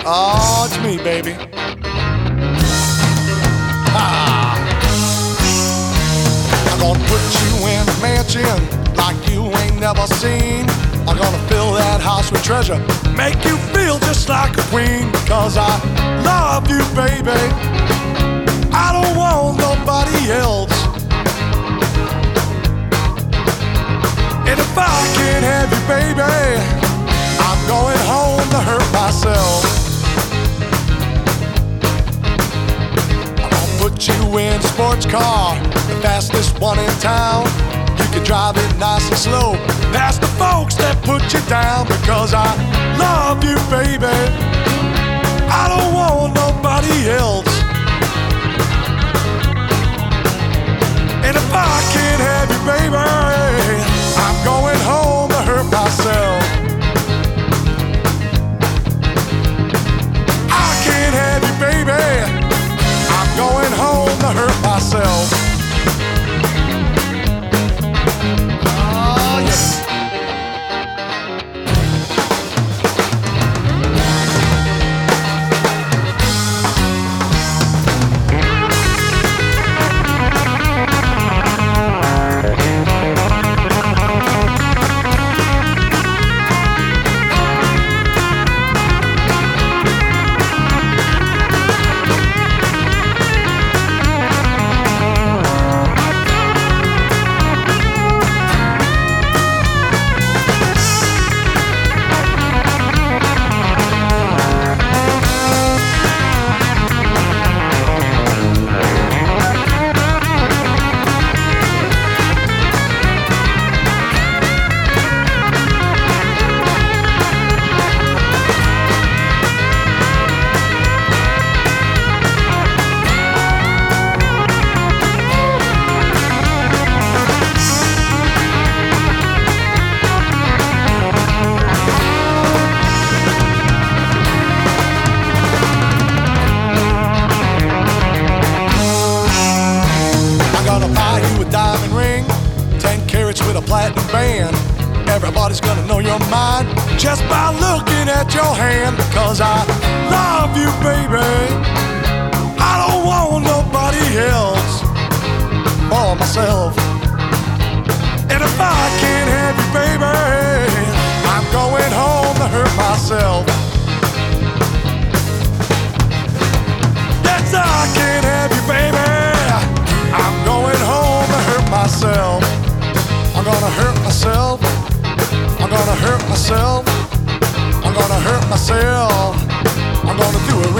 Oh, it's me, baby. Ah. I'm gonna put you in a mansion like you ain't never seen. I'm gonna fill that house with treasure, make you feel just like a queen. Cause I love you, baby. I don't want nobody else. And if I can't have you, baby, I'm going home to hurt myself. I'm gonna put you in a sports car, the fastest one in town. You can drive it nice and slow, past the folks that put you down. Because I love you, baby. I don't want nobody else. And if I can't have you, baby, I'm going home to hurt myself. I can't have you, baby. I'm going home to hurt myself. Oh, yeah. Diamond ring, 10 carats with a platinum band. Everybody's gonna know you're mine just by looking at your hand. Because I love you, baby. I don't want nobody else for myself. And if I can't have you, baby, I'm going home to hurt myself. Yes, I can't have you, baby. I'm going home to hurt myself. I'm gonna hurt myself. I'm gonna hurt myself. I'm gonna hurt myself. I'm gonna do it